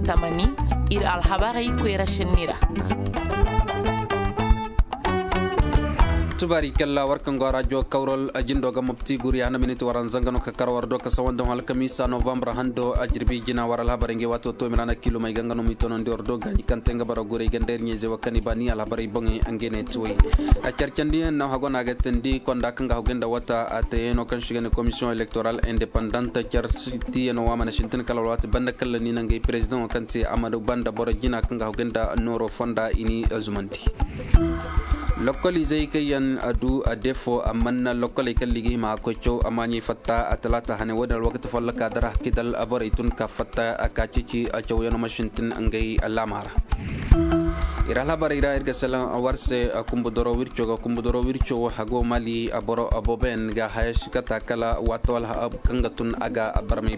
tamani ir alhabari kwera shinira. tubari kella warkan go radio kawrol ajindo ga mopti guri hana minute waran zangano ka karwar do ka sawando hal kamisa november hando ajirbi jina waral habare nge wato to mirana kilo may gangano mi tonon dor do gani kantenga bara guri gander nyeze wakani bani al habare bongi angene tuwi a cercandi na hagona gatendi konda kanga hogenda wata ate no kan shigene commission electorale indépendante certi no wamana shintin kala wati banda kala ni nangi president kanti amadou banda boro jina kanga hogenda noro fonda ini azumanti lokoli zai kayan adu a defo amanna lokoli kalligi ma kocho amani fatta atalata hane wadal waqt fallaka darah kidal abaritun ka fatta akacici a chawyano mashintin angai alamara irala barira irga salan awarse akumbudoro wircho hago mali aboro aboben ga hash kata kala watwal kangatun aga barmi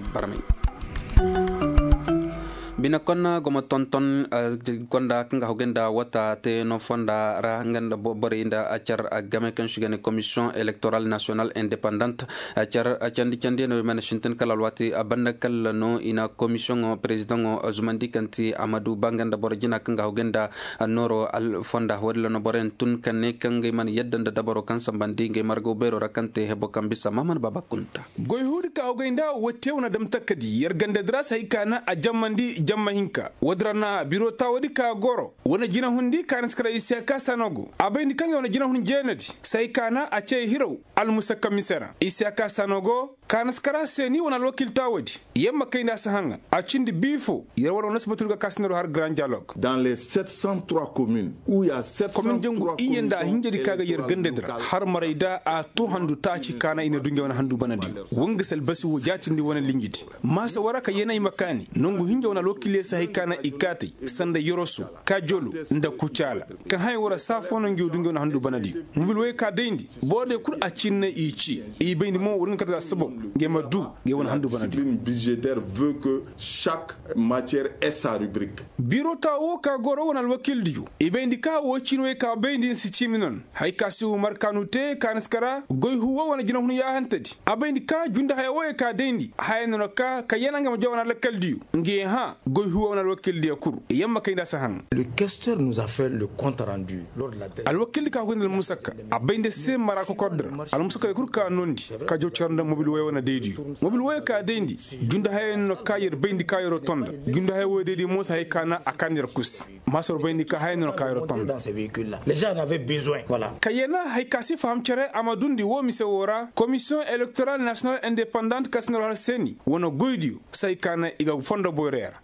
bina konna goma tonton konda kanga hogenda wata te no fonda ra nganda borinda achar agame kan shigane commission électorale nationale indépendante achar achandi no manashinten kala wati abanda kala no ina commission président azumandi kanti amadou banganda borjina kanga hogenda noro al fonda wadla no boren tun kanne kanga man yeddanda dabaro kan sambandi nge margo bero rakante hebo kambisa maman babakunta goy hudi ka hogenda wottewna dam takadi yergande drasa hikana a jammandi jammahinka wadrana biro tawadi ka goro wona jina hundi kan skara isiaka sanogo abayni kan wona jina hun jenadi sai kana a ce hiro al musakka misera isiaka sanogo kan skara seni wona lokil tawadi yemma kayna sahanga a cindi bifo yer wona nasbatul ga kasnero har grand dialogue dans les 703 communes où il y a 703 iyenda hinjedi kaga yer gandedra har marayda a to handu taci kana ina dunge wona handu banadi wonga sel basi wo jatindi wona lingiti masa waraka yenay makani nongu hinje wona lokile sahi kana ikati sanda yorosu ka jolu nda kucala kan hay wara safono ngi dunge wona handu banadi mbil way ka dendi bode kur a cinna ici e bendi mo wurin kata sabo ngema du nge wona handu banadi budgétaire veut que chaque matière ait sa rubrique biro ta o ka goro wona wakil diju e bendi ka wo cinwe ka bendi si ciminon hay ka si umar kanute kanaskara goy huwa wona jina hunu ya hantadi abendi ka junda hay wo ka dendi hay no ka yenanga mo jawna la kaldiu nge ha goy huwa wona wakil di kur yamma kayda sahan le questeur nous a fait le compte rendu lors de la al wakil ka ko ndel musakka abende se mara ko kodra al musakka kur ka nondi ka jow charnda mobil way wona deedi mobil way ka dendi junda hay no kayer bendi kayro tonda junda hay wo deedi musa hay kana akanir kus masor bendi ka hay no kayro tonda dans ces véhicules là les gens en avaient besoin voilà kayena hay kasi fam chere amadundi wo mise wora commission électorale nationale indépendante kasnor seni wono goydiu say kana iga fondo boyrera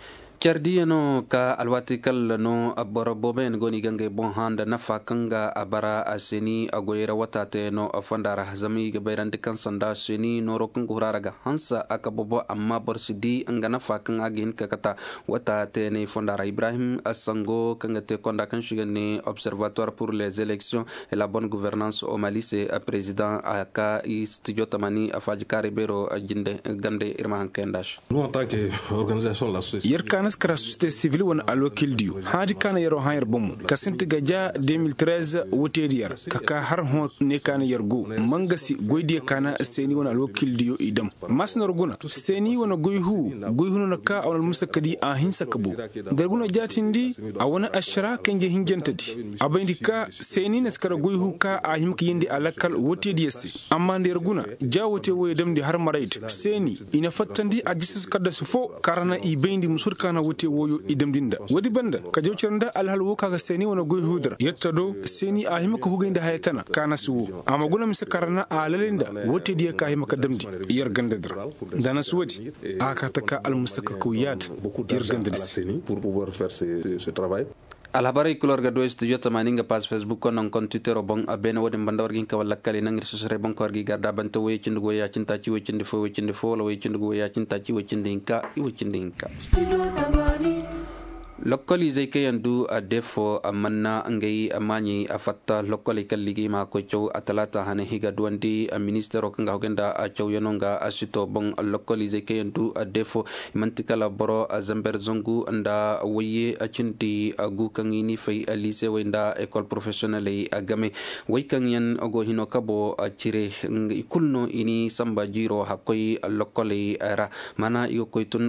kerdi no ka alwati kal no abara boben goni gange bon handa nafa kanga abara aseni agoyera watate no afandara zami ga bayrande kan sanda seni no rokun guraraga hansa akabobo amma borsidi anga nafa kan agin kakata watate ne fondara Ibrahim Asango kanga te konda kan shigane observatoire pour les élections et la bonne gouvernance au Mali c'est président aka studio tamani afaji karibero jinde gande irman kendash nous en tant que organisation la société kara société civile won alokil diu hadi kana yero hayr bom kasinti gaja 2013 wotediyar kaka har ho ne kana yargo mangasi goydi kana seni won alokil diu idam masnor guna seni won goyhu no ka awal musakadi a hinsa kabo darguna jatindi a wona ashra kanje hingentadi abayndi ka seni naskara goyhu ka a himki yindi alakal wotediyasi amma nder guna jawote woyedam di har maraid seni ina fattandi a jisus kadda sufo karana i bendi musur kana wote woyo idamdinda wadi banda ka jewcirnda alhal wo kaga seni wona goy hudra yetta do seni a himaka hugenda haytana kana suwo amma guna misa karana a lalinda wote diya ka himaka damdi yar gandadra dana suwadi aka taka al musaka ko yad yar gandadisi pour pouvoir faire ce travail alhabari kulor ga do studio tamaninga pas facebook ko non kon twitter bon abena wodi mbandawar gin ka wala kali nangir sosore bon ko gi garda banta we cindugo ya cinta ci we cindi fo la we cindugo ya cinta ci we cindinka i we cindinka lokoli zai kai yandu a defo amanna ngai amani afatta lokoli kalligi ma ko chow atalata hane higa duandi a ministero kanga hogenda a chow yanonga asito bon lokoli zai kai yandu a defo mantikala boro a zamber zongu anda waye a cinti agu kangini fay a lycée wenda école professionnelle a game way kan yan ogo hino kabo a cire kulno ini samba jiro hakoy lokoli era mana yo koytun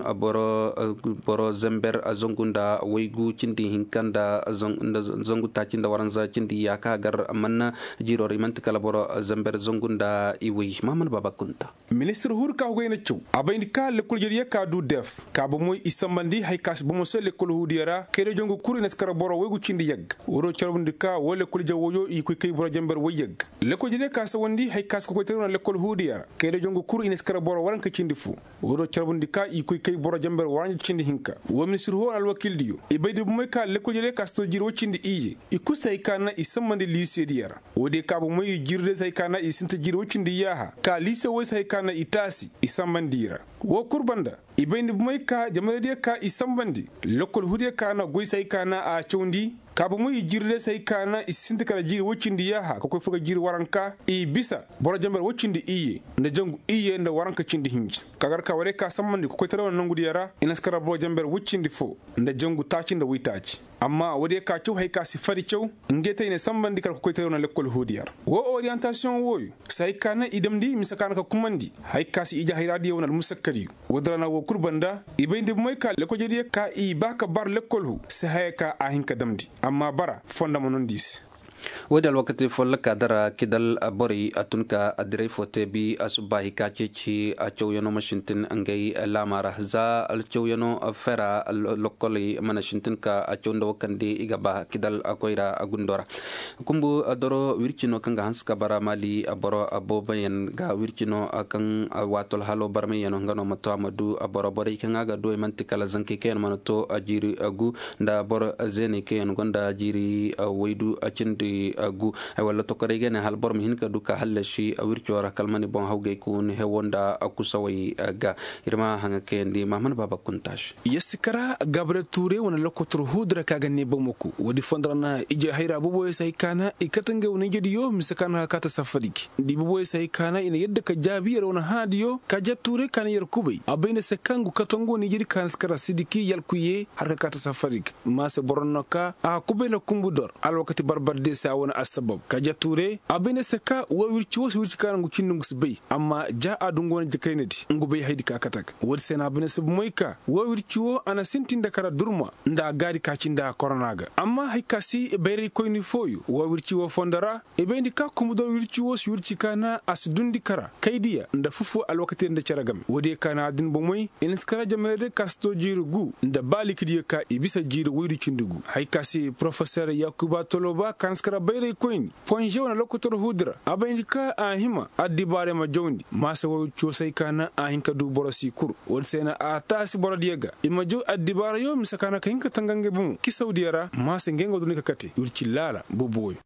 boro zamber a zongunda waygu cindi hinkanda zongu tacinda waranza cindi yaka gar manna jiro rimanti kala boro zamber zongunda iwi maman baba kunta ministre hurka hoyna chu abayni ka lekol jeriya ka du def ka bo moy isambandi hay kas bo mo se lekol hudiyara kede jongu kuri neskara boro waygu cindi yag woro charbundi ka wole kol jawoyo i koy kay boro jamber wayeg lekol jeriya ka sa wondi hay kas ko terona lekol hudiyara kede jongu kuri neskara boro waran ka cindi fu woro charbundi ka i koy kay boro jamber waran cindi hinka wo ministre ho al wakil diyo ibaydi bu moy ka lekol jeriya ka sto jiro cindi iye i kusay kana isambandi lycée diyara wode ka bo moy jirde say kana isinta jiro cindi yaha ka lycée wo say kana itasi isambandira wo kurbanda ibayni bu moy ka jamaladiya ka isambandi lekol hudiya kana goy say kana a chawndi kaba muy jirde say kana isinta kala jiri wocindi yaha ko koy fuga jiri waranka i bisa boro jamber wocindi iye nda jangu iye nda waranka cindi hinji kagar ka ware ka sammandi ko koy taraw nangudi yara inaskara boro jamber wocindi fo nda jangu taci nda witaci amma wode ka cew hay ka si fari cew ngete ne sambandi kala ko koy taraw na l'école hodiyar wo orientation woyu say kana idamdi misakana ka kumandi hay ka si ija hayra diyo na musakkari wodrana wo kurbanda ibayndi moy ka l'école jedi ka i baka bar l'école hu se hay ka ahinka damdi amma bara fonda monon dis wadal wakati folla kadara kidal bori atunka adire fote bi asubahi kachi a chowyano mashintin angay lamara za al chowyano fera lokoli manashintin ka a chowndo kandi igaba kidal akoira agundora kumbu adoro wirchino kanga hanska bara mali aboro abobayen ga wirchino kan watol halo barme yano ngano mato amadu aboro bori kanga ga do mantikala zanke ken manato ajiri agu nda boro zeni ken gonda ajiri waydu achindi agu ay wala to kare gene hal bor mi hinka duka halashi awircho ra kalmani bon hawge kun hewonda akusawai ga irma hanga kendi mahman baba kuntash yesikara gabre touré wona lokotro hudra kaga ne bomoku wodi fondrana ije hayra bobo say kana ikatange woni jedi yo misakana kata safariki di bobo say kana ina yedda ka jabi wona hadiyo ka jatture kan yer kubay abayne sekangu katongo ni jedi kan skara sidiki yalkuye harka kata safariki mase boronnoka a kubena kumbudor al wakati barbarde sa wona asbab ka jature abene seka wo wirci wo wirci kan ngu cinnu sbey amma ja adungo ne jekaynedi ngu bey haydi ka katak wod sena abene sab moyka wo wirci wo ana sintinda kara durma nda gari ka cinda coronaga amma hay kasi beri koyni foyu wo wirci wo fondara e bendi ka kumudo wirci wo wirci kana asdundi kara kaydiya nda fufu alwakati nda caragam wodi kana din bo moy en skara jamede kasto jiru gu nda balikidi ka ibisa jiru wiri cindugu hay kasi professeur yakuba toloba kan skara bayre koyni ponje wona lokotor hudra abayndika ahima addibare ma jawndi masa wo ciosay kana ahinka du borosi kur wol sena a tasi borodiega ima jo addibare yo misakana kahinka tangange bum ki saudiyara masa ngengo dunika kati yurci lala boboy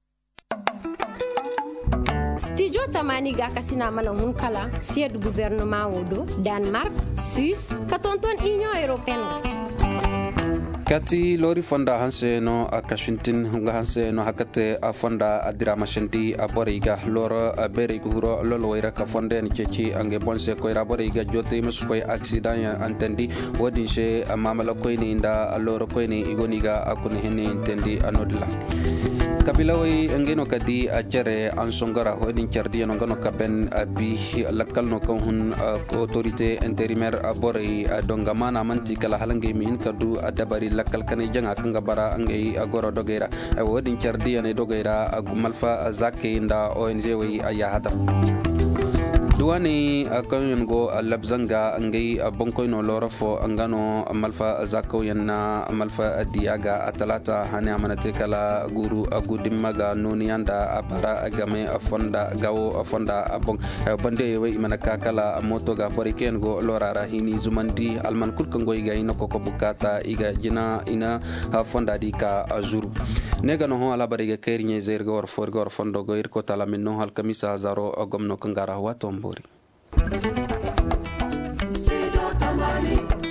studio tamani ga kasina mana hunkala sied gouvernement wodo Denmark Suisse katonton Union Européenne kati lori fonda hanse no akashintin nga hanse no hakate a fonda adira mashindi a boriga loro a beri guro lolo ira ka fonde ni chechi ange bonse ko ira boriga jote mus ko accident ya antendi wodi she mamala ko ni inda loro ko ni igoniga akuni heni intendi anodla kabilawi ngeno kadi a cere an songara hodin cerdi no ngono kaben bi lakal no ko hun autorité intérimaire a bori donga mana manti kala halange mi hin kadu adabari lakal kane janga kanga bara ngey agoro dogera hodin cerdi ne dogera malfa zakke inda ONG wi aya hada duwani akayon go labzanga ngay bonkoy no lorofo angano malfa zako yanna malfa diaga atalata hani amanate kala guru agudimmaga noni anda apara agame afonda gawo afonda abong bande we manaka kala moto ga boriken go lorara hini zumandi alman kulkango iga inoko ko bukata iga jina ina afonda dika azuru nega no ho ala bariga kerinye zergo or forgo fondo go irko tala minno hal kamisa zaro gomno kangara watombo Sido Tamani